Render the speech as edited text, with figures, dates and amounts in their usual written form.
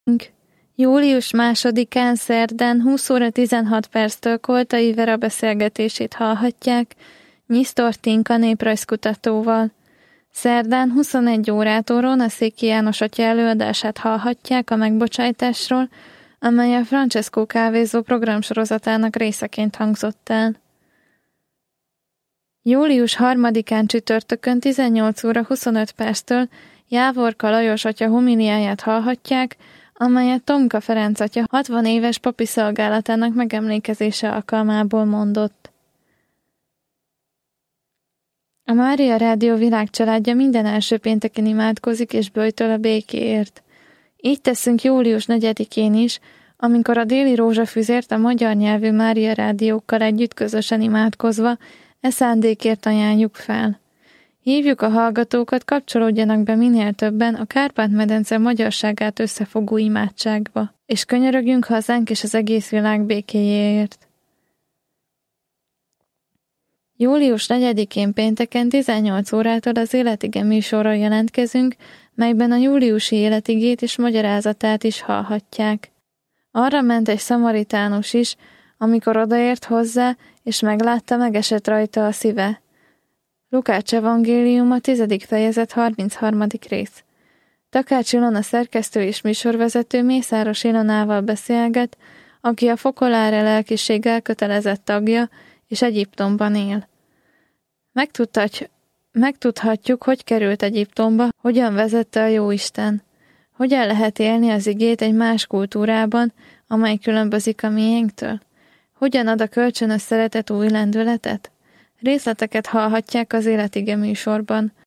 Július 2-án szerdán 20 óra 16 perctől Koltai Vera beszélgetését hallhatják Nyisztor Tinka néprajzkutatóval. Szerdán 21 órától Rónaszéki János atya előadását hallhatják a megbocsájtásról, amely a Francesco kávézó programsorozatának részeként hangzott el. Július 3-án csütörtökön 18 óra 25 perctől Jávorka Lajos atya homiliáját hallhatják, amelyet Tomka Ferenc atya 60 éves papi szolgálatának megemlékezése alkalmából mondott. A Mária Rádió világcsaládja minden első pénteken imádkozik és böjtöl a békéért. Így teszünk július 4-én is, amikor a déli rózsafüzért a magyar nyelvű Mária Rádiókkal együtt közösen imádkozva e szándékért ajánljuk fel. Hívjuk a hallgatókat, kapcsolódjanak be minél többen a Kárpát-medence magyarságát összefogó imádságba, és könyörögjünk hazánk és az egész világ békéjéért. Július 4-én pénteken 18 órától az Életige műsorra jelentkezünk, melyben a júliusi életigét és magyarázatát is hallhatják. Arra ment egy szamaritánus is, amikor odaért hozzá, és meglátta, megesett rajta a szíve. Lukács evangéliuma 10. fejezet 33. rész. Takács Ilona szerkesztő és műsorvezető Mészáros Ilonával beszélget, aki a Fokoláre lelkiség elkötelezett tagja, és Egyiptomban él. Megtudhatjuk, hogy került Egyiptomba, hogyan vezette a Jóisten. Hogyan lehet élni az igét egy más kultúrában, amely különbözik a miénktől? Hogyan ad a kölcsönös szeretet új lendületet? Részleteket hallhatják az Életige műsorban.